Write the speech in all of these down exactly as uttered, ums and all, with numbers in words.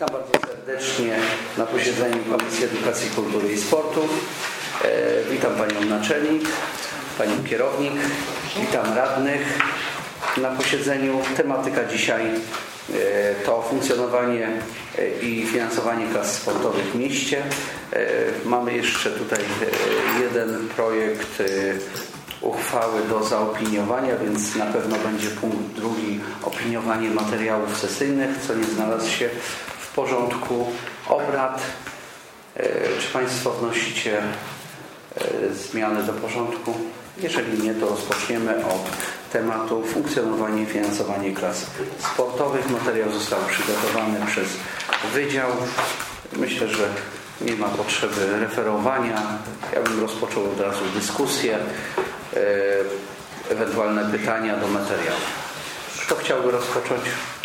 Witam bardzo serdecznie na posiedzeniu Komisji Edukacji, Kultury i Sportu. Witam Panią Naczelnik, Panią Kierownik, witam radnych na posiedzeniu. Tematyka dzisiaj to funkcjonowanie i finansowanie klas sportowych w mieście. Mamy jeszcze tutaj jeden projekt uchwały do zaopiniowania, więc na pewno będzie punkt drugi, opiniowanie materiałów sesyjnych, co nie znalazł się w porządku obrad. Czy Państwo wnosicie zmiany do porządku? Jeżeli nie, to rozpoczniemy od tematu funkcjonowanie i finansowanie klas sportowych. Materiał został przygotowany przez Wydział. Myślę, że nie ma potrzeby referowania. Ja bym rozpoczął od razu dyskusję, ewentualne pytania do materiału. Kto chciałby rozpocząć?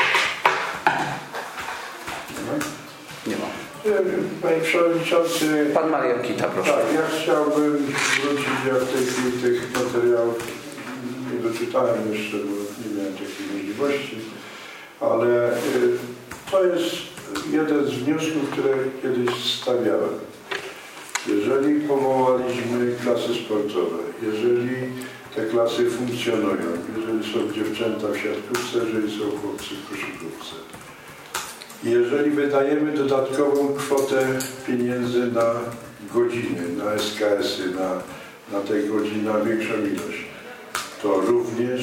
Nie ma. Panie Przewodniczący. Pan Marian Kita, proszę. Tak, ja chciałbym wrócić, ja w tej chwili tych materiałów nie doczytałem jeszcze, bo nie miałem takiej możliwości, ale to jest jeden z wniosków, które kiedyś stawiałem. Jeżeli powołaliśmy klasy sportowe, jeżeli te klasy funkcjonują, jeżeli są dziewczęta w siatkówce, jeżeli są chłopcy w koszykówce, jeżeli wydajemy dodatkową kwotę pieniędzy na godziny, na S K S-y, na, na te godziny, na większą ilość, to również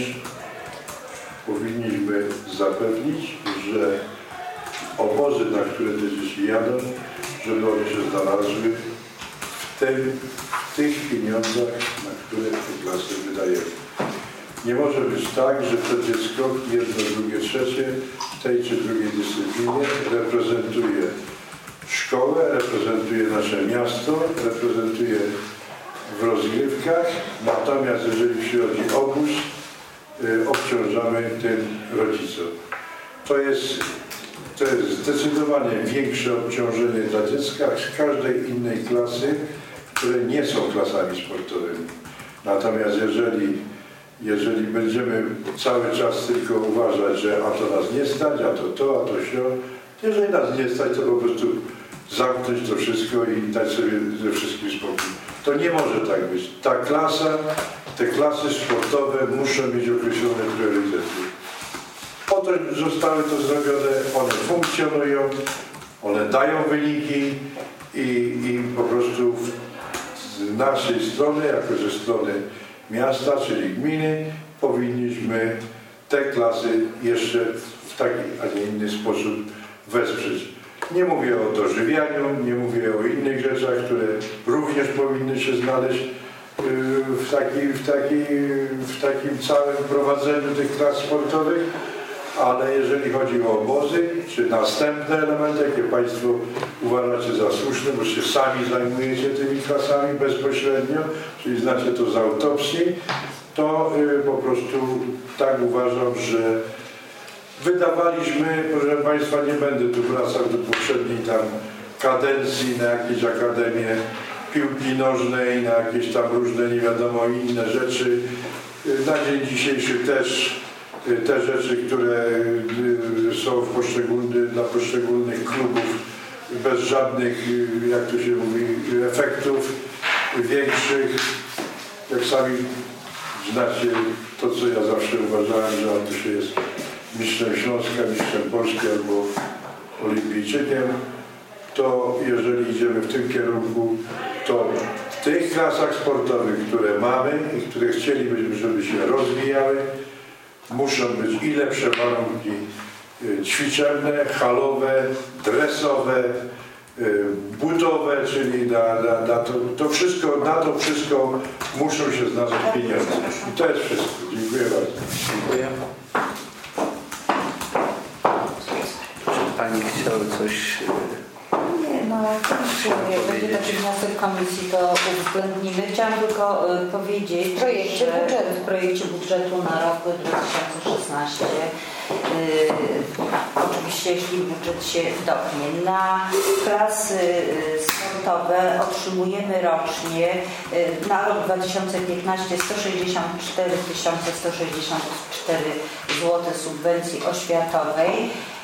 powinniśmy zapewnić, że obozy, na które te dzieci jadą, żeby one się znalazły w, tym, w tych pieniądzach, na które te klasy wydajemy. Nie może być tak, że to dziecko, jedno, drugie, trzecie, w tej czy drugiej dyscyplinie reprezentuje szkołę, reprezentuje nasze miasto, reprezentuje w rozgrywkach, natomiast jeżeli przychodzi obóz, y, obciążamy tym rodzicom. To jest, to jest zdecydowanie większe obciążenie dla dziecka z każdej innej klasy, które nie są klasami sportowymi. Natomiast jeżeli Jeżeli będziemy cały czas tylko uważać, że a to nas nie stać, a to to, a to sio, jeżeli nas nie stać, to po prostu zamknąć to wszystko i dać sobie ze wszystkim spokój. To nie może tak być. Ta klasa, te klasy sportowe muszą mieć określone priorytety. Po to zostały to zrobione, one funkcjonują, one dają wyniki i, i po prostu z naszej strony, jako ze strony miasta, czyli gminy, powinniśmy te klasy jeszcze w taki, a nie inny sposób wesprzeć. Nie mówię o dożywianiu, nie mówię o innych rzeczach, które również powinny się znaleźć w, taki, w, taki, w takim całym prowadzeniu tych klas sportowych, ale jeżeli chodzi o obozy, czy następne elementy, jakie Państwo uważacie za słuszne, bo się sami zajmujecie tymi klasami bezpośrednio, czyli znacie to z autopsji, to y, po prostu tak uważam, że wydawaliśmy, proszę Państwa, nie będę tu wracał do poprzedniej tam kadencji na jakieś akademie piłki nożnej, na jakieś tam różne nie wiadomo inne rzeczy. Na dzień dzisiejszy też te rzeczy, które są w poszczególnych, dla poszczególnych klubów bez żadnych, jak to się mówi, efektów większych. Jak sami znacie to, co ja zawsze uważałem, że albo się jest mistrzem Śląska, mistrzem Polski albo olimpijczykiem, to jeżeli idziemy w tym kierunku, to w tych klasach sportowych, które mamy i które chcielibyśmy, żeby się rozwijały, muszą być i lepsze warunki ćwiczebne, halowe, dresowe, budowe, czyli na, na, na to, to wszystko, na to wszystko muszą się znaleźć pieniądze. I to jest wszystko. Dziękuję bardzo. Dziękuję. Czy Pani chciały coś... Nie, no jak będzie taki wniosek komisji, to uwzględnimy. Chciałam tylko y, powiedzieć, w projekcie, budżetu, w projekcie budżetu na rok dwa tysiące szesnasty y, oczywiście jeśli budżet się dopnie, na klasy y, sportowe otrzymujemy rocznie y, na rok dwa tysiące piętnasty sto sześćdziesiąt cztery tysiące sto sześćdziesiąt cztery złote subwencji oświatowej.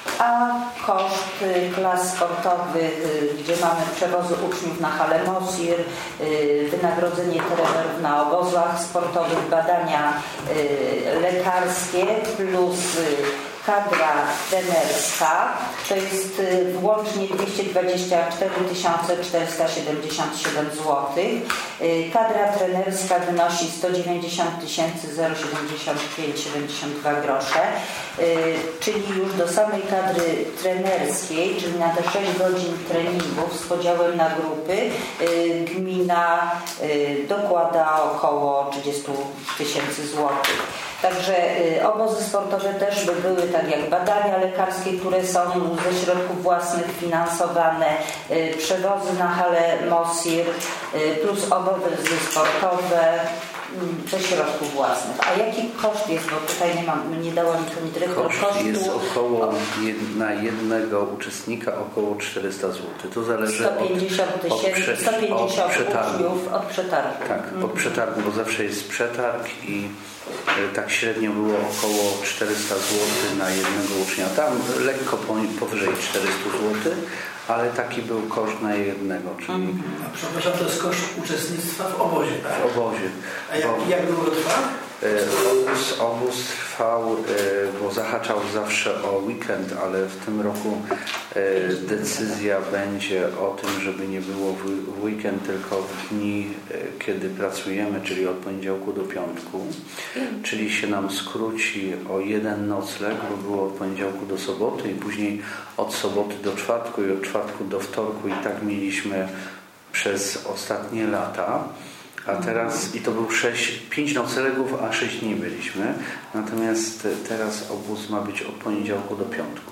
a koszt y, klas sportowych, y, gdzie mamy przewozy uczniów na halę Mosir, y, wynagrodzenie trenerów na obozach sportowych, badania y, lekarskie plus y, kadra trenerska, to jest y, włącznie dwieście dwadzieścia cztery tysiące czterysta siedemdziesiąt siedem złotych. Y, kadra trenerska wynosi sto dziewięćdziesiąt tysięcy zero siedemdziesiąt pięć siedemdziesiąt dwa grosze, y, czyli już do samej kadry trenerskiej, czyli na te sześć godzin treningów z podziałem na grupy, y, gmina y, dokłada około trzydzieści tysięcy złotych. Także y, obozy sportowe też by były tak jak badania lekarskie, które są ze środków własnych finansowane, y, przewozy na halę Mosir, y, plus obozy sportowe y, ze środków własnych. A jaki koszt jest, bo tutaj nie mam, nie dała mi pani dyrektor Koszt kosztu. jest około jed, na jednego uczestnika około czterysta złotych. To zależy sto pięćdziesiąt tysięcy, sto pięćdziesiąt uczniów od przetargu. Tak, od Mhm. przetargu, bo zawsze jest przetarg i tak średnio było około czterysta złotych na jednego ucznia. Tam lekko powyżej czterysta złotych, ale taki był koszt na jednego. Czyli Mhm. A przepraszam, to jest koszt uczestnictwa w obozie, tak? w obozie. A jak, Bo, jak długo trwa? Obóz, obóz trwał, bo zahaczał zawsze o weekend, ale w tym roku decyzja będzie o tym, żeby nie było w weekend, tylko w dni, kiedy pracujemy, czyli od poniedziałku do piątku. Czyli się nam skróci o jeden nocleg, bo było od poniedziałku do soboty i później od soboty do czwartku i od czwartku do wtorku i tak mieliśmy przez ostatnie lata. A teraz, i to był sześć, pięć noclegów, a sześć dni byliśmy. Natomiast teraz obóz ma być od poniedziałku do piątku.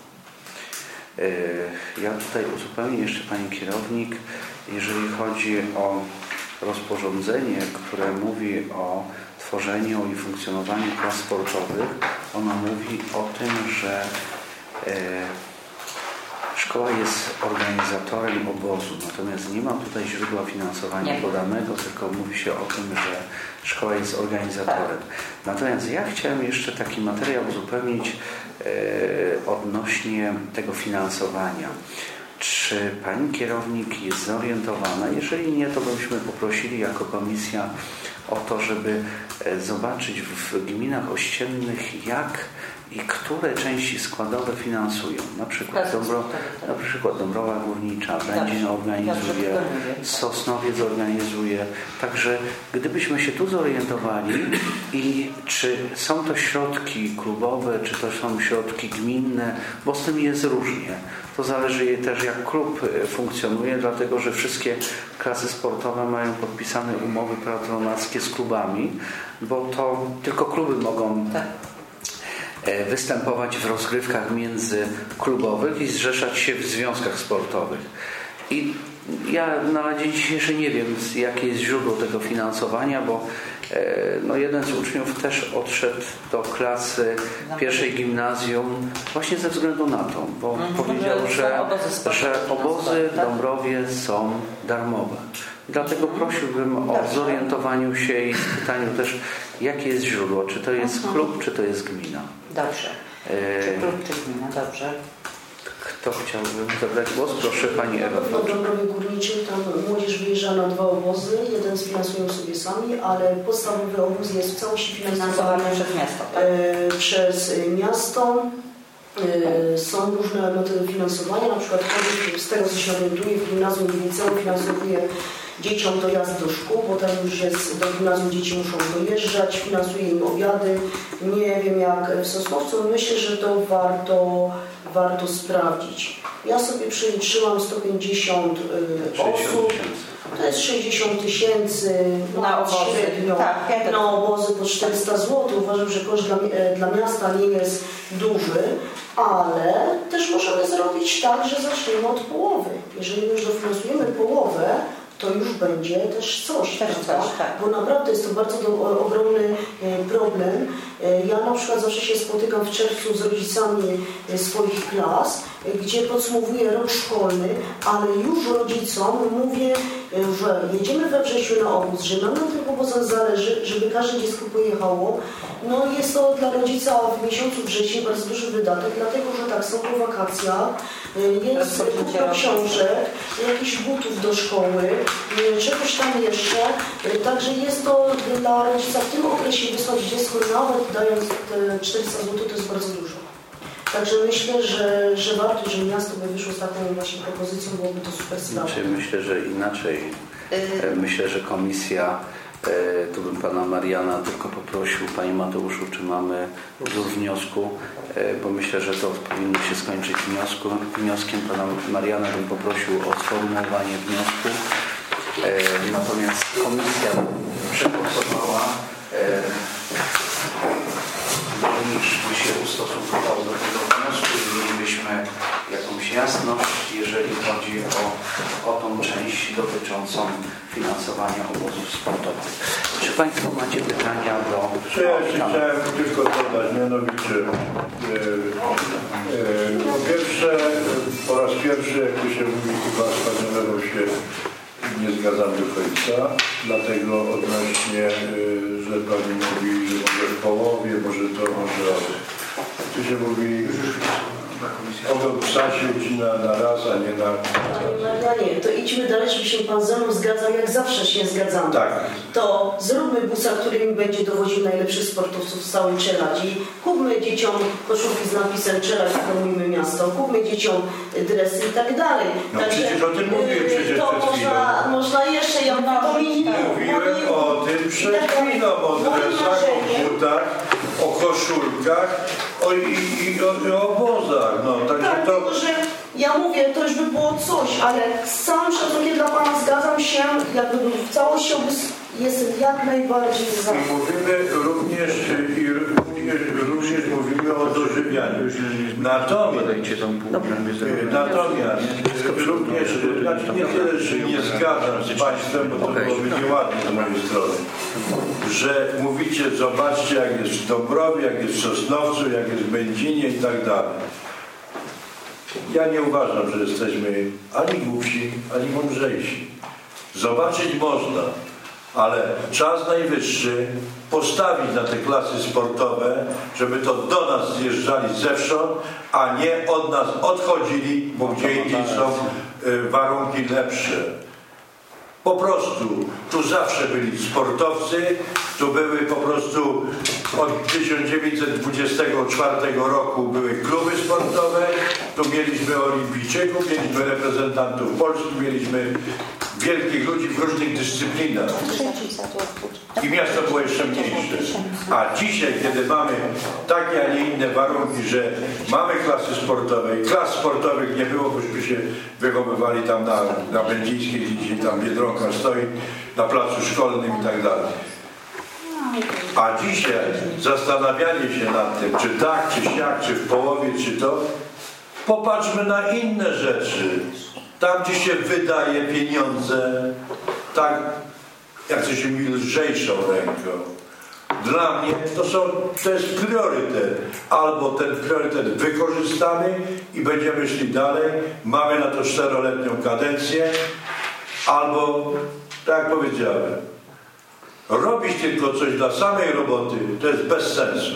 Ja tutaj uzupełnię jeszcze pani kierownik, jeżeli chodzi o rozporządzenie, które mówi o tworzeniu i funkcjonowaniu klas sportowych. Ono mówi o tym, że szkoła jest organizatorem obozu, natomiast nie ma tutaj źródła finansowania nie. podanego, tylko mówi się o tym, że szkoła jest organizatorem. Natomiast ja chciałem jeszcze taki materiał uzupełnić e, odnośnie tego finansowania. Czy pani kierownik jest zorientowana? Jeżeli nie, to byśmy poprosili jako komisja o to, żeby zobaczyć w gminach ościennych, jak i które części składowe finansują. Na przykład, Dąbro, na przykład Dąbrowa Górnicza, Będzin organizuje, Sosnowiec organizuje. Także gdybyśmy się tu zorientowali i czy są to środki klubowe, czy to są środki gminne, bo z tym jest różnie. To zależy też jak klub funkcjonuje, dlatego że wszystkie klasy sportowe mają podpisane umowy patronackie z klubami, bo to tylko kluby mogą tak. występować w rozgrywkach międzyklubowych i zrzeszać się w związkach sportowych. I ja na dzień dzisiejszy nie wiem, jakie jest źródło tego finansowania, bo no, jeden z uczniów też odszedł do klasy pierwszej gimnazjum właśnie ze względu na to, bo mhm, powiedział, że, że obozy w Dąbrowie są darmowe. Dlatego prosiłbym o zorientowaniu się i pytaniu też, jakie jest źródło, czy to jest klub, czy to jest gmina. Dobrze. Czy klub, czy gmina, dobrze. Kto chciałby zabrać głos? Proszę pani Ewa. W Dąbrowie Górniczej tam młodzież wyjeżdża na dwa obozy. Jeden sfinansują sobie sami, ale podstawowy obóz jest w całości finansowany przez miasto. Tak? E, przez miasto. E, są różne metody finansowania, na przykład z tego co się orientuję, w gimnazjum i liceum finansuje dzieciom dojazd do szkół, bo tam już jest, do gimnazjum dzieci muszą dojeżdżać, finansuje im obiady. Nie wiem jak w Sosnowcu, myślę, że to warto, warto sprawdzić. Ja sobie przeliczyłam sto pięćdziesiąt y, osób, to jest sześćdziesiąt tysięcy na obozy. Średnio, tak, na obozy po czterysta złotych. Uważam, że koszt dla, dla miasta nie jest duży, ale też możemy zrobić tak, że zaczniemy od połowy. Jeżeli już dofinansujemy połowę, to już będzie też coś, też prawda? coś tak. Bo naprawdę jest to bardzo do, ogromny problem Ja na przykład zawsze się spotykam w czerwcu z rodzicami swoich klas, gdzie podsumowuję rok szkolny, ale już rodzicom mówię, że jedziemy we wrześniu na obóz, że nam na tych obozach zależy, żeby każde dziecko pojechało. No jest to dla rodzica w miesiącu września bardzo duży wydatek, dlatego że tak, są po wakacjach, jest kupno książek, jakichś butów do szkoły, czegoś tam jeszcze. Także jest to dla rodzica w tym okresie wysłać dziecko, nawet dając te czterysta złotych, to jest bardzo dużo. Także myślę, że, że warto, że miasto by wyszło z taką właśnie propozycją, byłoby to super sprawa. Znaczy, myślę, że inaczej. Myślę, że komisja, tu bym pana Mariana tylko poprosił, panie Mateuszu, czy mamy wzór wniosku, bo myślę, że to powinno się skończyć wniosku, wnioskiem. Pana Mariana bym poprosił o sformułowanie wniosku. Natomiast komisja przegłosowała, niż by się ustosunkował do tego wniosku i mielibyśmy jakąś jasność, jeżeli chodzi o, o tą część dotyczącą finansowania obozów sportowych. Czy państwo macie pytania do... Czy ja jeszcze chciałem tylko dodać, mianowicie e, e, po pierwsze, po raz pierwszy, jak to się mówi, chyba z panią Lewą się nie zgadzam do końca, dlatego odnośnie, że pani mówi, że może w połowie, może to, może tu się mówi ogon psa siedzi na, na raz, a nie na... Panie Marianie, to idźmy dalej, żeby się pan ze mną zgadzał, jak zawsze się zgadzamy. Tak. To zróbmy busa, który mi będzie dowoził najlepszych sportowców z całej Czeladzi. Kupmy dzieciom koszulki z napisem Czeladź, promujmy miasto. Kupmy dzieciom dresy i tak dalej. No Także, przecież o tym mówiłem przecież to przed można, chwilą. można jeszcze, ja to mi nie Mówiłem o tym przed chwilą, o dresach, o butach, o koszulkach o, i, i, o, i o obozach. No, także tak, to... tylko że ja mówię, to już by było coś, ale z całym szacunkiem dla pana zgadzam się, jakby w całości jestem jak najbardziej za. I mówimy również, i również, również mówimy o dożywianiu. Natomiast, natomiast również, znaczy nie tyle, że nie zgadzam z państwem, bo to byłoby nieładnie z mojej strony, że mówicie, zobaczcie, jak jest w Dąbrowie, jak jest w Sosnowcu, jak jest w Będzinie i tak dalej. Ja nie uważam, że jesteśmy ani głupsi, ani mądrzejsi. Zobaczyć można, ale czas najwyższy postawić na te klasy sportowe, żeby to do nas zjeżdżali zewsząd, a nie od nas odchodzili, bo gdzie indziej są warunki lepsze. Po prostu tu zawsze byli sportowcy, tu były po prostu od tysiąc dziewięćset dwudziestego czwartego roku były kluby sportowe, tu mieliśmy olimpijczyków, mieliśmy reprezentantów Polski, mieliśmy wielkich ludzi w różnych dyscyplinach. I miasto było jeszcze mniejsze. A dzisiaj, kiedy mamy takie, a nie inne warunki, że mamy klasy sportowe i klas sportowych nie było, bośmy się wychowywali tam na, na Będzińskiej, gdzie tam Biedronka stoi, na placu szkolnym i tak dalej. A dzisiaj zastanawianie się nad tym, czy tak, czy siak, czy w połowie, czy to, popatrzmy na inne rzeczy. Tam, gdzie się wydaje pieniądze, tak, jak to się mówi, lżejszą ręką. Dla mnie to, są, to jest priorytet. Albo ten priorytet wykorzystamy i będziemy szli dalej. Mamy na to czteroletnią kadencję. Albo, tak jak powiedziałem, robić tylko coś dla samej roboty, to jest bez sensu.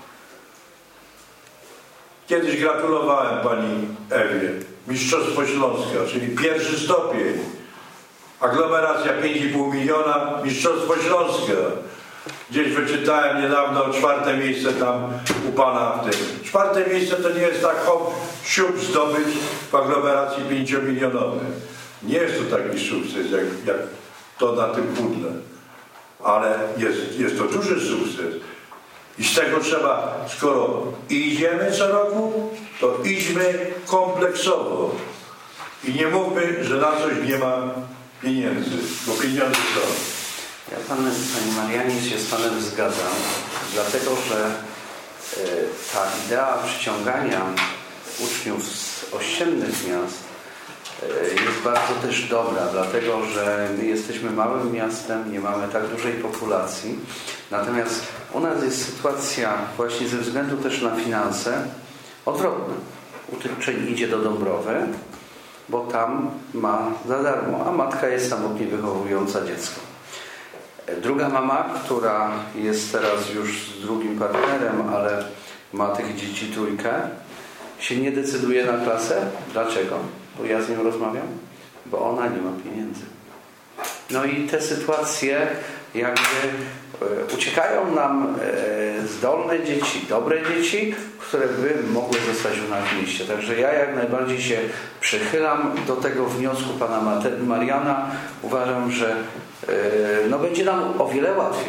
Kiedyś gratulowałem pani Ewie. Mistrzostwo Śląska, czyli pierwszy stopień. Aglomeracja pięć i pół miliona, Mistrzostwo Śląska. Gdzieś wyczytałem niedawno czwarte miejsce tam u pana w tym. Czwarte miejsce to nie jest tak hop, siup zdobyć w aglomeracji pięciomilionowej. Nie jest to taki sukces jak, jak to na tym pudle. Ale jest, jest to duży sukces. I z tego trzeba, skoro idziemy co roku, to idźmy kompleksowo. I nie mówmy, że na coś nie ma pieniędzy, bo pieniądze są. Ja pan, panie Marianie, się z panem zgadzam, dlatego że y, ta idea przyciągania uczniów z ościennych miast y, jest bardzo też dobra, dlatego że my jesteśmy małym miastem, nie mamy tak dużej populacji. Natomiast u nas jest sytuacja właśnie ze względu też na finanse odwrotna. Uczeń idzie do Dąbrowy, bo tam ma za darmo, a matka jest samotnie wychowująca dziecko. Druga mama, która jest teraz już z drugim partnerem, ale ma tych dzieci trójkę, się nie decyduje na klasę. Dlaczego? Bo ja z nią rozmawiam. Bo ona nie ma pieniędzy. No i te sytuacje jakby e, uciekają nam e, zdolne dzieci, dobre dzieci, które by mogły zostać u nas w mieście. Także ja jak najbardziej się przychylam do tego wniosku pana Mate- Mariana. Uważam, że e, no będzie nam o wiele łatwiej.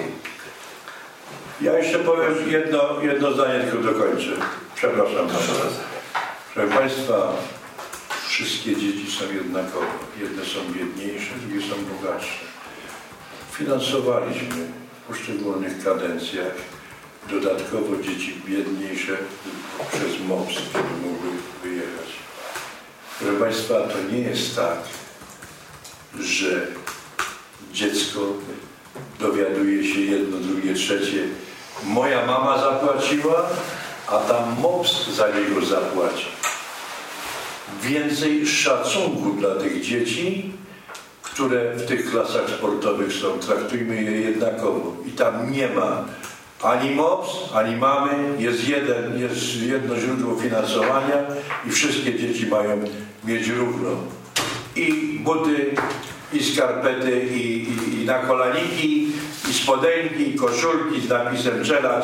Ja jeszcze powiem jedno, jedno zdanie, tylko dokończę. Przepraszam. Proszę Państwa, wszystkie dzieci są jednakowe. Jedne są biedniejsze, drugie są bogatsze. Finansowaliśmy w poszczególnych kadencjach dodatkowo dzieci biedniejsze przez M O P S, żeby mogły wyjechać. Proszę Państwa, to nie jest tak, że dziecko dowiaduje się jedno, drugie, trzecie. Moja mama zapłaciła, a tam M O P S za niego zapłaci. Więcej szacunku dla tych dzieci, które w tych klasach sportowych są. Traktujmy je jednakowo. I tam nie ma ani M O P S, ani mamy. Jest, jeden, jest jedno źródło finansowania i wszystkie dzieci mają mieć równo. I buty, i skarpety, i, i, i nakolaniki, i spodenki, i koszulki z napisem czelać,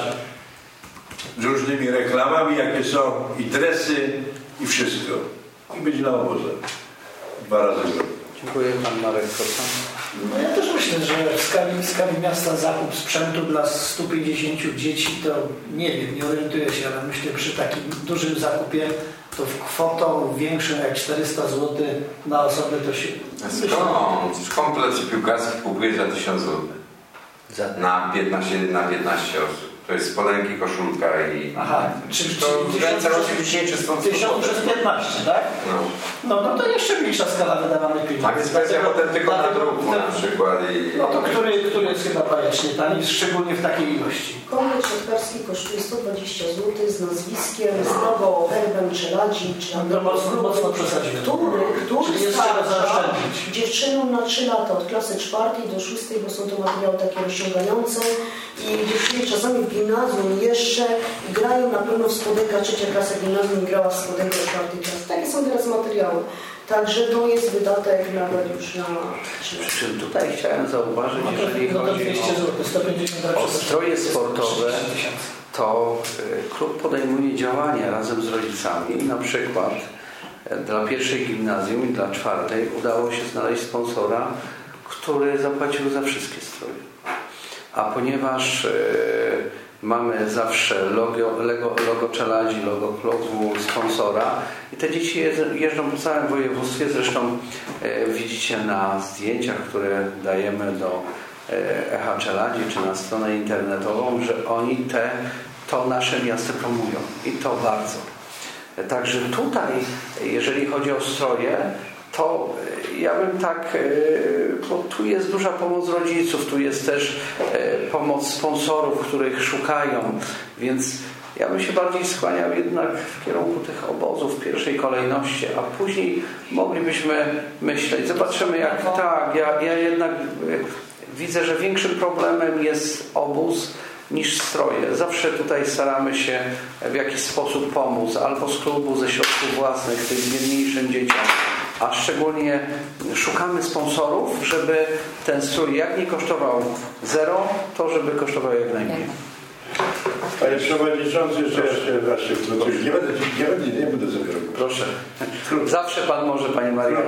z różnymi reklamami, jakie są, i dresy, i wszystko. I być na obozach. Dwa razy w roku. Dziękuję. Pan Marek Kosa. No ja też myślę, że w skali, w skali miasta zakup sprzętu dla stu pięćdziesięciu dzieci to nie wiem, nie orientuję się, ale myślę, przy takim dużym zakupie to w kwotą większą jak czterysta złotych na osobę to się... Skąd? Komplet piłkarski kupuje za tysiąc złotych. Za... Na piętnaście, na piętnaście osób. To jest spodenki, koszulka i... Aha, czyli to ręce oczywiście stąd tysiąc przez piętnaście, tak? No. No, no to jeszcze mniejsza skala wydawanych pieniędzy. Tak, jest kwestia potem tylko na druku na przykład i... No to który, który jest chyba bajecznie tani, szczególnie w takiej ilości. Komplet siatkarski kosztuje sto dwadzieścia złotych z nazwiskiem, z logo, herbem, czeladzi, czy No, mocno, mocno przesadziłem. który, który Czyli jest czego starcza zaoszczędzić. dziewczynom na trzy lata, od klasy czwartej do szóstej, bo są to materiały takie rozciągające i dziewczyny czasami w gimnazjum jeszcze grają na pewno w spodenkach, trzecia klasa gimnazjum grała w spodenkach czwartej klasy. Takie są teraz materiały. Także to jest wydatek nawet już na... Przy czym tutaj chciałem zauważyć, jeżeli chodzi o, o stroje sportowe, to klub podejmuje działania razem z rodzicami. Na przykład dla pierwszej gimnazjum i dla czwartej udało się znaleźć sponsora, który zapłacił za wszystkie stroje. A ponieważ mamy zawsze logo, logo, logo czeladzi, logo klubu, sponsora i te dzieci jeżdżą po całym województwie. Zresztą e, widzicie na zdjęciach, które dajemy do e, Echa Czeladzi czy na stronę internetową, że oni te, to nasze miasto promują i to bardzo. E, także tutaj, jeżeli chodzi o stroje, to ja bym tak, bo tu jest duża pomoc rodziców, tu jest też pomoc sponsorów, których szukają, więc ja bym się bardziej skłaniał jednak w kierunku tych obozów w pierwszej kolejności, a później moglibyśmy myśleć, zobaczymy jak tak, ja, ja jednak widzę, że większym problemem jest obóz niż stroje. Zawsze tutaj staramy się w jakiś sposób pomóc, albo z klubu, ze środków własnych, tym biedniejszym dzieciom, a szczególnie szukamy sponsorów, żeby ten strój jak nie kosztował zero, to żeby kosztował jak najmniej. Panie Przewodniczący, jeszcze ja się właśnie wtrącił. Nie będę, nie będę, nie będę zabierał. Proszę. Zawsze Pan może, Panie Marianie.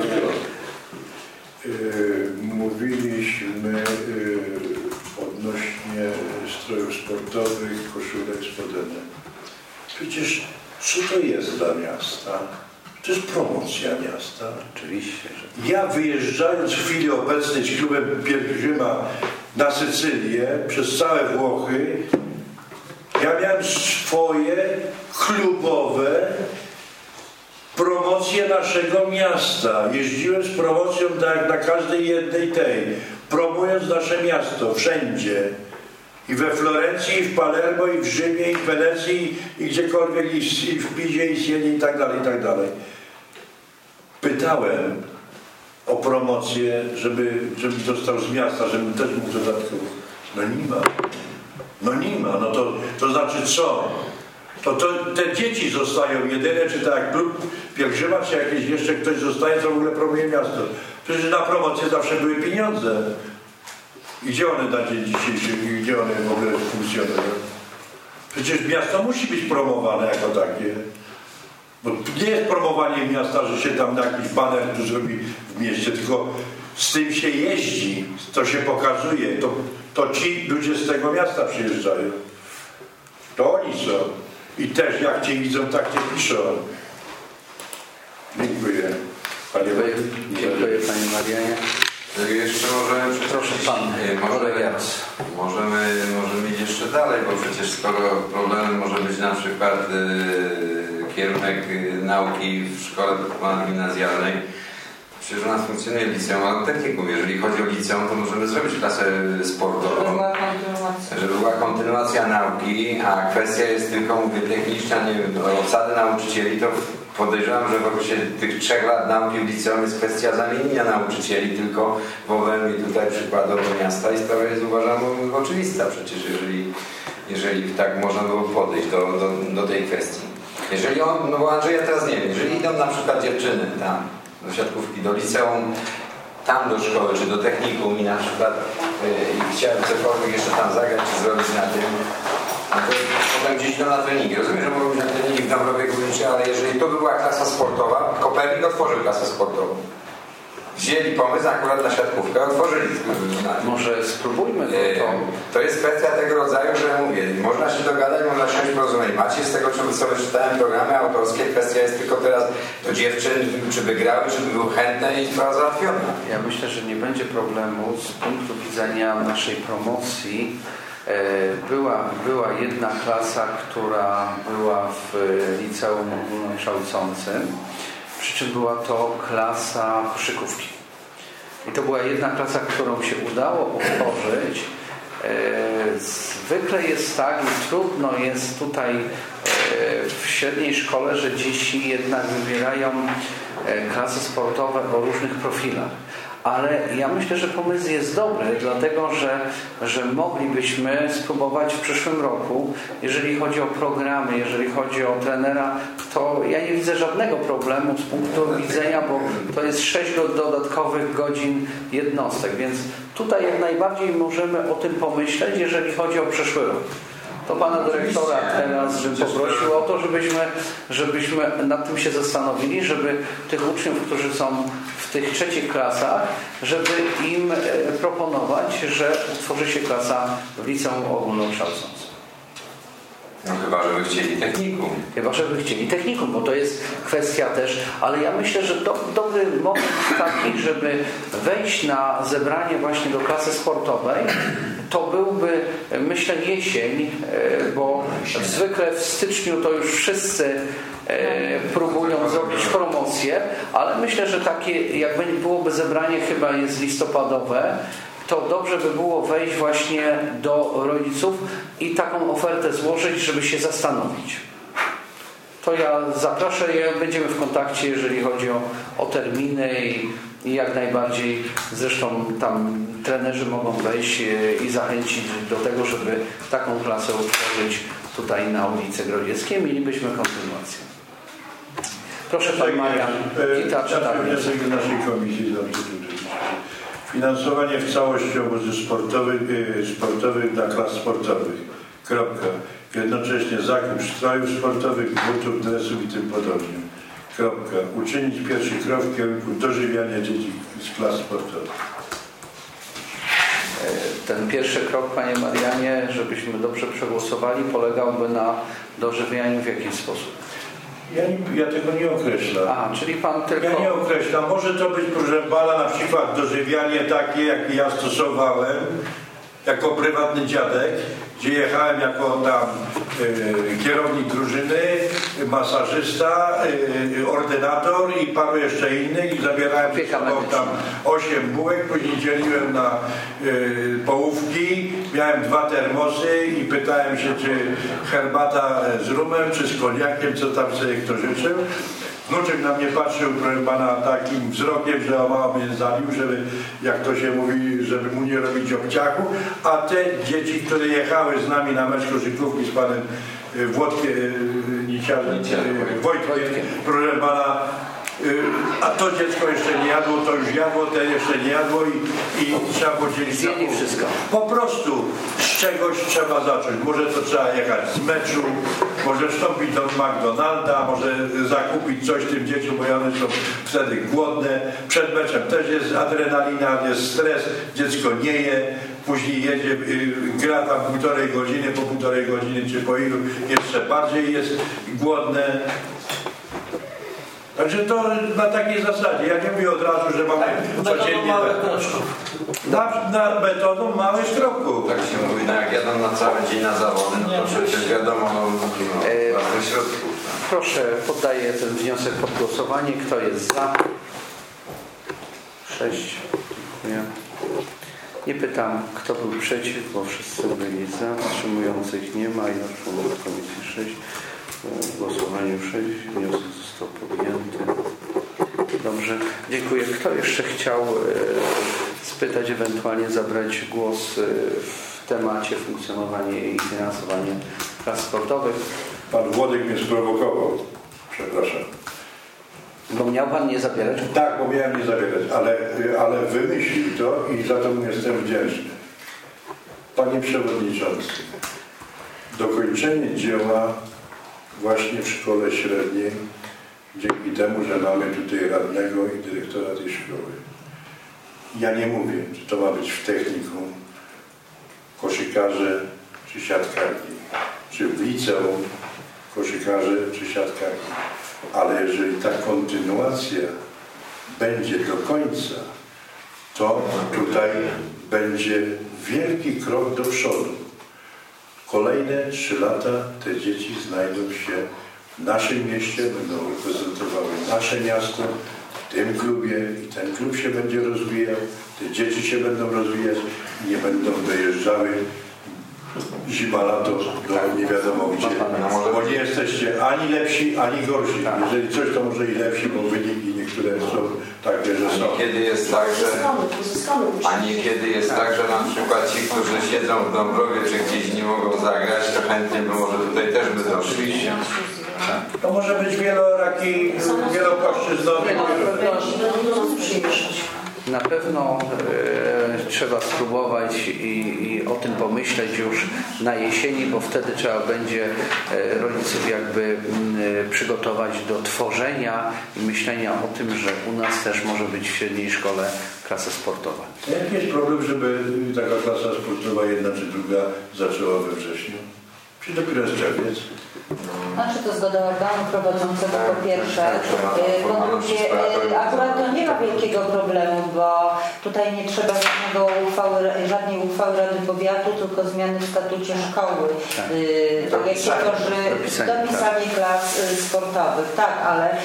Yy, mówiliśmy yy, odnośnie strojów sportowych, koszulek, spodenek. Przecież co to jest dla miasta? To jest promocja miasta. Oczywiście. Że... Ja wyjeżdżając w chwili obecnej z klubem pielgrzyma na Sycylię, przez całe Włochy, ja miałem swoje klubowe promocje naszego miasta. Jeździłem z promocją tak jak na każdej jednej tej, promując nasze miasto wszędzie. I we Florencji, i w Palermo, i w Rzymie, i w Wenecji, i gdziekolwiek, i w Pizie, i Sienie, i tak dalej, i tak dalej. Pytałem o promocję, żeby, żeby dostał z miasta, żebym też mógł dodatkowo. No nie ma. No nie ma. No to, to znaczy co? To, to te dzieci zostają jedyne, czy tak jak klub pielgrzyma, czy jakieś jeszcze ktoś zostaje, co w ogóle promuje miasto. Przecież na promocję zawsze były pieniądze. I gdzie one na dzień dzisiejszy, i gdzie one w ogóle funkcjonują? Przecież miasto musi być promowane jako takie. Bo nie jest promowanie miasta, że się tam na jakiś baner tu zrobi w mieście, tylko z tym się jeździ, to się pokazuje. To, to ci ludzie z tego miasta przyjeżdżają. To oni są. I też jak cię widzą, tak cię piszą. Dziękuję. Panie Dziękuję, dziękuję Panie Marianie. Jeszcze możemy... Proszę Pan, możemy, możemy, możemy iść jeszcze dalej, bo przecież skoro problemem może być na przykład y, kierunek y, nauki w szkole gimnazjalnej, przecież u nas funkcjonuje liceum, ale technikum. Jeżeli chodzi o liceum, to możemy zrobić klasę sportową, żeby była kontynuacja nauki, a kwestia jest tylko, mówię, techniczna, nie wiem, obsady nauczycieli, to podejrzewam, że w okresie tych trzech lat nauki w liceum jest kwestia zamienienia nauczycieli, tylko w obrębie tutaj przykładowo miasta i sprawa jest, uważam, oczywista przecież, jeżeli, jeżeli tak można było podejść do, do, do tej kwestii. Jeżeli on, no bo Andrzeja teraz nie wiem, jeżeli idą na przykład dziewczyny tam do siatkówki, do liceum, tam do szkoły, czy do technikum i na przykład yy, chciałem cokolwiek jeszcze tam zagrać, czy zrobić na tym, a to potem gdzieś idą na treningi. Rozumiem, że mogą być na treningi w Dąbrowie Górniczej, ale jeżeli to by była klasa sportowa, Kopernik otworzył klasę sportową. Wzięli pomysł akurat na siatkówkę, otworzyli. Może spróbujmy to. To, to jest kwestia tego rodzaju, że mówię, można się dogadać, można się porozumieć. Macie z tego, co wyczytałem, programy autorskie, kwestia jest tylko teraz do dziewczyn, czy by grały, czy by były chętne i sprawa załatwiona. Ja myślę, że nie będzie problemu z punktu widzenia naszej promocji. Była, była jedna klasa, która była w liceum ogólnokształcącym, przy czym była to klasa koszykówki. I to była jedna klasa, którą się udało otworzyć. Zwykle jest tak i trudno jest tutaj w średniej szkole, że dzieci jednak wybierają klasy sportowe o różnych profilach. Ale ja myślę, że pomysł jest dobry, dlatego że, że moglibyśmy spróbować w przyszłym roku, jeżeli chodzi o programy, jeżeli chodzi o trenera, to ja nie widzę żadnego problemu z punktu widzenia, bo to jest sześć dodatkowych godzin jednostek, więc tutaj jak najbardziej możemy o tym pomyśleć, jeżeli chodzi o przyszły rok. To pana dyrektora teraz bym poprosił o to, żebyśmy, żebyśmy nad tym się zastanowili, żeby tych uczniów, którzy są w tych trzecich klasach, żeby im proponować, że utworzy się klasa w liceum ogólnokształcącym. No chyba, żeby chcieli technikum. Chyba, żeby chcieli technikum, bo to jest kwestia też, ale ja myślę, że do, dobry moment taki, żeby wejść na zebranie właśnie do klasy sportowej, to byłby, myślę, jesień, bo zwykle w styczniu to już wszyscy próbują zrobić promocję, ale myślę, że takie, jakby byłoby zebranie, chyba jest listopadowe, to dobrze by było wejść właśnie do rodziców i taką ofertę złożyć, żeby się zastanowić. To ja zaproszę, będziemy w kontakcie, jeżeli chodzi o, o terminy i, i jak najbardziej, zresztą tam trenerzy mogą wejść i zachęcić do tego, żeby taką klasę utworzyć tutaj na ulicy Grodzieckiej. Mielibyśmy kontynuację. Proszę Pan Marian. Ja wniosek do naszej komisji zawsze finansowanie w całości obozów sportowych, sportowych dla klas sportowych. Kropka. Jednocześnie zakup strojów sportowych, butów, dresów i tym podobnie. Kropka. Uczynić pierwszy krok w kierunku dożywiania dzieci z klas sportowych. Ten pierwszy krok, Panie Marianie, żebyśmy dobrze przegłosowali, polegałby na dożywianiu w jaki sposób? Ja, nie, ja tego nie określam. Aha, czyli Pan tylko... Ja nie określam. Może to być, proszę Pana, na przykład dożywianie takie, jakie ja stosowałem jako prywatny dziadek, gdzie jechałem jako tam y, kierownik drużyny, masażysta, y, ordynator i paru jeszcze innych i zabierałem ze sobą tam osiem bułek, później dzieliłem na y, połówki, miałem dwa termosy i pytałem się, czy herbata z rumem, czy z koniakiem, co tam sobie kto życzył. Wnuczek na mnie patrzył, proszę pana, takim wzrokiem, że o mało mnie zalił, żeby, jak to się mówi, żeby mu nie robić obciachu, a te dzieci, które jechały z nami na mecz koszykówki z panem y, Włodkiem, Niciarzem, y, Wojtkiem, proszę pana, y, a to dziecko jeszcze nie jadło, to już jadło, ten jeszcze nie jadło i, i trzeba podzielić. Zjedli wszystko. Po prostu z czegoś trzeba zacząć. Może to trzeba jechać z meczu, może wstąpić do McDonalda, może zakupić coś tym dzieciom, bo one są wtedy głodne. Przed meczem też jest adrenalina, jest stres, dziecko nie je, później jedzie, y, gra tam półtorej godziny, po półtorej godziny czy po ilu jeszcze bardziej jest głodne. Także to na takiej zasadzie. Ja nie mówię od razu, że mamy tak, codziennie małych tak. kroczków. Na, na metodą małych kroków. Tak się mówi, no jak jadą na cały dzień na zawody, no to przecież wiadomo, no, no, E, własnych środków. Proszę, poddaję ten wniosek pod głosowanie. Kto jest za? Sześć. Dziękuję. Nie pytam, kto był przeciw, bo wszyscy byli za. Wstrzymujących nie ma. I na członków komisji sześć. W głosowaniu sześć. Wniosek został podjęty. Dobrze. Dziękuję. Kto jeszcze chciał e, spytać, ewentualnie zabrać głos e, w temacie funkcjonowania i finansowania klas sportowych? Pan Włodek mnie sprowokował. Przepraszam. Bo miał Pan nie zabierać? Tak, bo miałem nie zabierać, ale, ale wymyślił to i za to mu jestem wdzięczny. Panie Przewodniczący, dokończenie dzieła właśnie w szkole średniej, dzięki temu, że mamy tutaj radnego i dyrektora tej szkoły. Ja nie mówię, czy to ma być w technikum, koszykarze czy siatkarki, czy w liceum koszykarze czy siatkarki. Ale jeżeli ta kontynuacja będzie do końca, to tutaj będzie wielki krok do przodu. Kolejne trzy lata te dzieci znajdą się w naszym mieście, będą reprezentowały nasze miasto, w tym klubie i ten klub się będzie rozwijał, te dzieci się będą rozwijać i nie będą dojeżdżały zima, lato do nie wiadomo gdzie, bo nie jesteście ani lepsi, ani gorsi. Jeżeli coś, to może i lepsi, bo wyniki niektóre są takie, że są. A niekiedy jest tak, że, a niekiedy jest tak, że na przykład ci, którzy siedzą w Dąbrowie czy gdzieś nie mogą zagrać, to chętnie by może tutaj też by doszli. To może być wieloraki, wielopłaszczyznowy. Na pewno e, trzeba spróbować i, i o tym pomyśleć już na jesieni, bo wtedy trzeba będzie e, rodziców jakby m, przygotować do tworzenia i myślenia o tym, że u nas też może być w średniej szkole klasa sportowa. Jaki jest problem, żeby taka klasa sportowa jedna czy druga zaczęła we wrześniu? Czy dopiero jest czerwiec? Znaczy to zgoda organu prowadzącego po pierwsze, po drugie, akurat to nie ma wielkiego problemu, bo tutaj nie trzeba żadnego uchwały, żadnej uchwały Rady Powiatu, tylko zmiany w statucie szkoły. Tak, tak jak się tworzy dopisanie klas sportowych, tak, ale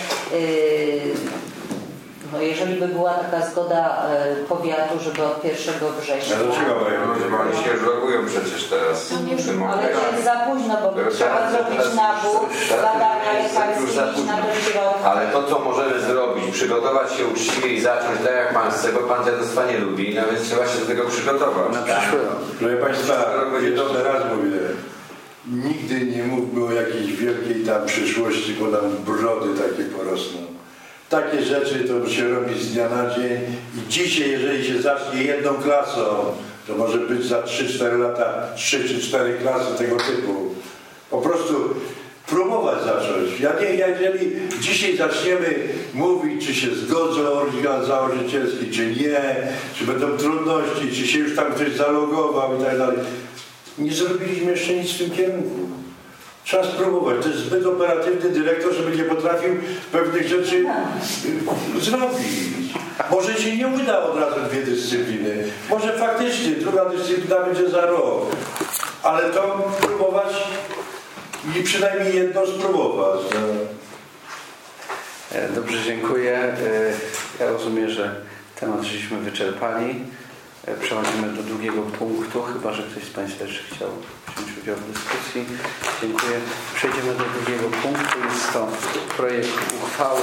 no jeżeli by była taka zgoda e, powiatu, żeby od pierwszego września. Ja dlaczego no, oni się już logują przecież teraz. No, ale to jest za późno, bo to trzeba teraz, zrobić teraz, nabór, badania lekarskie, iść na to środki. Ale to, co możemy zrobić, przygotować się uczciwie i zacząć tak, jak Pan chce, bo Pan dziadostwa nie lubi, no więc trzeba się do tego przygotować. Na przyszły rok. Proszę Państwa, jeszcze raz mówię, nigdy nie mówmy o jakiejś wielkiej tam przyszłości, bo nam brody takie porosną. Takie rzeczy to się robi z dnia na dzień i dzisiaj, jeżeli się zacznie jedną klasą, to może być za trzy cztery lata trzy czy cztery klasy tego typu. Po prostu próbować zacząć. Ja nie, jeżeli dzisiaj zaczniemy mówić, czy się zgodzą organ założycielski, czy nie, czy będą trudności, czy się już tam ktoś zalogował i tak dalej. Nie zrobiliśmy jeszcze nic w tym kierunku. Trzeba spróbować. To jest zbyt operatywny dyrektor, żeby nie potrafił pewnych rzeczy y, zrobić. Może się nie uda od razu dwie dyscypliny. Może faktycznie druga dyscyplina będzie za rok. Ale to próbować i przynajmniej jedno spróbować. No. Dobrze, dziękuję. Ja rozumiem, że temat żeśmy wyczerpali. Przechodzimy do drugiego punktu, chyba że ktoś z Państwa jeszcze chciał wziąć udział w dyskusji. Dziękuję. Przejdziemy do drugiego punktu. Jest to projekt uchwały.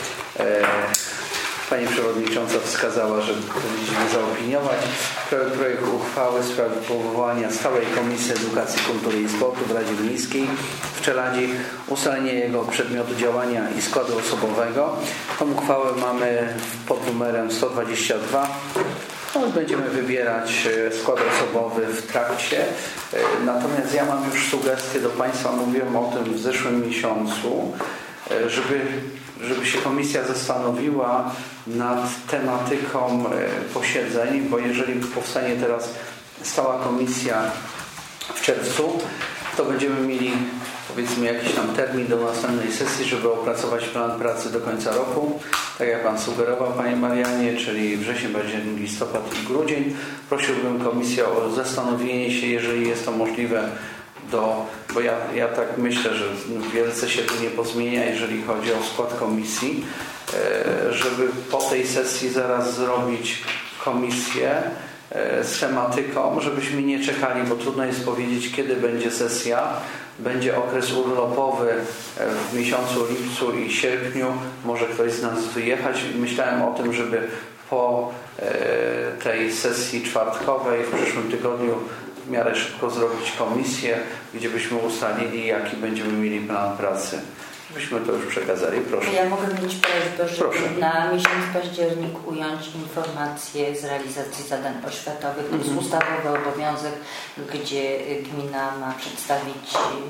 Pani Przewodnicząca wskazała, że powinniśmy zaopiniować projekt uchwały w sprawie powołania Stałej Komisji Edukacji, Kultury i Sportu w Radzie Miejskiej w Czeladzi, ustalenie jego przedmiotu działania i składu osobowego. Tą uchwałę mamy pod numerem sto dwadzieścia dwa. No, będziemy wybierać skład osobowy w trakcie. Natomiast ja mam już sugestie do Państwa, mówiłem o tym w zeszłym miesiącu, żeby, żeby się komisja zastanowiła nad tematyką posiedzeń, bo jeżeli powstanie teraz stała komisja w czerwcu, to będziemy mieli powiedzmy jakiś tam termin do następnej sesji, żeby opracować plan pracy do końca roku. Tak jak Pan sugerował, Panie Marianie, czyli wrzesień, październik, listopad i grudzień. Prosiłbym Komisję o zastanowienie się, jeżeli jest to możliwe, do, bo ja, ja tak myślę, że wielce się tu nie pozmienia, jeżeli chodzi o skład komisji, żeby po tej sesji zaraz zrobić komisję z tematyką, żebyśmy nie czekali, bo trudno jest powiedzieć, kiedy będzie sesja. Będzie okres urlopowy w miesiącu lipcu i sierpniu. Może ktoś z nas wyjechać. Myślałem o tym, żeby po tej sesji czwartkowej w przyszłym tygodniu w miarę szybko zrobić komisję, gdzie byśmy ustalili, jaki będziemy mieli plan pracy. Byśmy to już przekazali. Proszę. Ja mogę mieć prośbę, żeby Proszę. na miesiąc październik ująć informacje z realizacji zadań oświatowych. To jest Mhm. ustawowy obowiązek, gdzie gmina ma przedstawić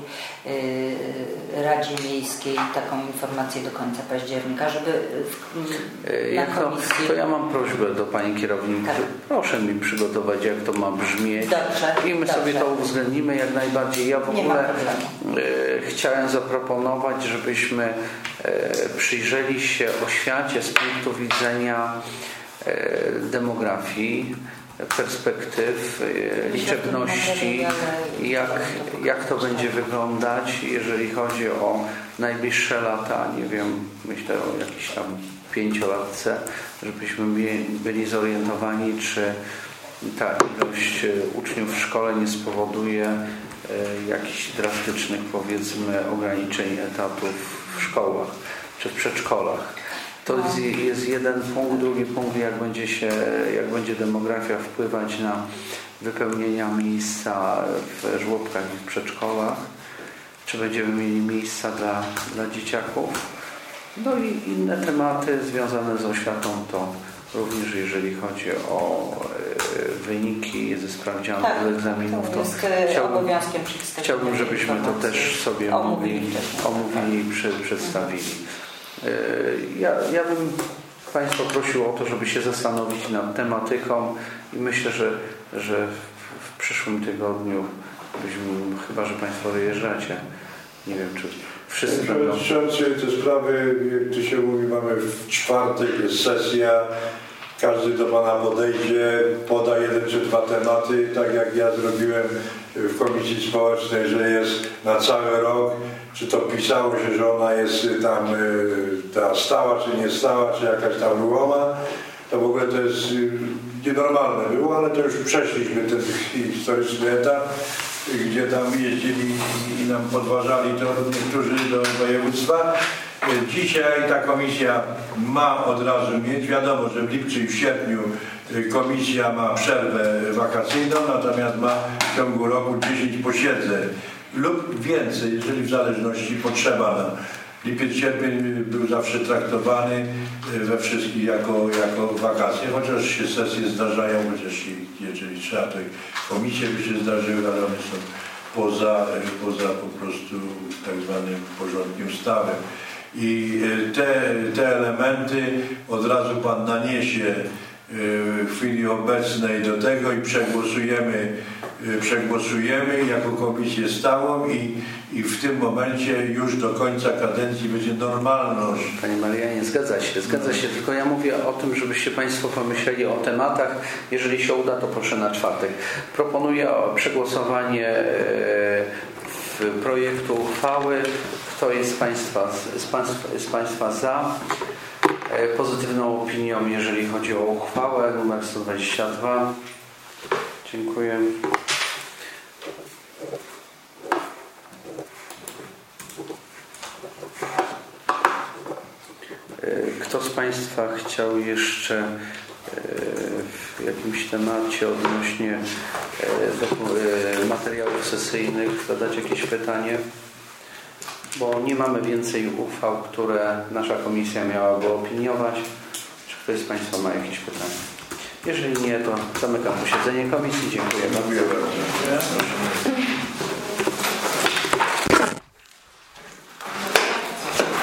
y, Radzie Miejskiej taką informację do końca października, żeby w, na Jak to, komisji... to ja mam prośbę do Pani Kierownik. Tak. Proszę mi przygotować, jak to ma brzmieć. Dobrze, I my dobrze. sobie to uwzględnimy jak najbardziej. Ja w Nie ma ogóle problemu. e, chciałem zaproponować, żebyśmy e, przyjrzeli się oświacie z punktu widzenia e, demografii, perspektyw, e, liczebności, jak, jak to będzie wyglądać, jeżeli chodzi o najbliższe lata, nie wiem, myślę o jakiejś tam pięciolatce, żebyśmy byli zorientowani, czy ta ilość uczniów w szkole nie spowoduje jakichś drastycznych, powiedzmy, ograniczeń etatów w szkołach czy w przedszkolach. To jest, jest jeden punkt. Drugi punkt, jak będzie się, jak będzie demografia wpływać na wypełnienia miejsca w żłobkach i w przedszkolach, czy będziemy mieli miejsca dla, dla dzieciaków. No i inne tematy związane z oświatą, to również jeżeli chodzi o e, wyniki ze sprawdzianów, Tak, egzaminów, to to jest chciałbym, obowiązkiem przedstawienia chciałbym, żebyśmy to też sobie mogli, omówili i przy, przedstawili. E, ja, ja bym Państwa prosił o to, żeby się zastanowić nad tematyką i myślę, że, że w, w przyszłym tygodniu, byśmy, chyba że Państwo wyjeżdżacie, nie wiem, czy wszyscy Panie będą... Przewodniczący, te sprawy, jak to się mówi, mamy w czwartek, jest sesja, każdy do Pana podejdzie, poda jeden czy dwa tematy, tak jak ja zrobiłem w Komisji Społecznej, że jest na cały rok, czy to pisało się, że ona jest tam ta stała, czy nie stała, czy jakaś tam ruchoma, to w ogóle to jest nienormalne było, ale to już przeszliśmy ten historyczny etap, gdzie tam jeździli i nam podważali to niektórzy do województwa. Dzisiaj ta komisja ma od razu mieć, wiadomo, że w lipcu i w sierpniu komisja ma przerwę wakacyjną, natomiast ma w ciągu roku dziesięć posiedzeń lub więcej, jeżeli w zależności potrzeba nam. Lipiec, sierpień był zawsze traktowany we wszystkich jako, jako wakacje, chociaż się sesje zdarzają, chociaż jeżeli trzeba, to komisje by się zdarzyły, ale one są poza, poza po prostu tak zwanym porządkiem stałym. I te, te elementy od razu Pan naniesie w chwili obecnej do tego i przegłosujemy, przegłosujemy jako komisję stałą i, i w tym momencie już do końca kadencji będzie normalność. Panie Marianie, zgadza się, zgadza się, tylko ja mówię o tym, żebyście Państwo pomyśleli o tematach. Jeżeli się uda, to proszę na czwartek. Proponuję przegłosowanie projektu uchwały. Kto jest z Państwa, z Państwa, z Państwa za pozytywną opinią, jeżeli chodzi o uchwałę numer sto dwadzieścia dwa? Dziękuję. Kto z Państwa chciał jeszcze w jakimś temacie odnośnie materiałów sesyjnych zadać jakieś pytanie? Bo nie mamy więcej uchwał, które nasza komisja miałaby opiniować. Czy ktoś z Państwa ma jakieś pytania? Jeżeli nie, to zamykam posiedzenie komisji. Dziękuję bardzo. Dziękuję bardzo.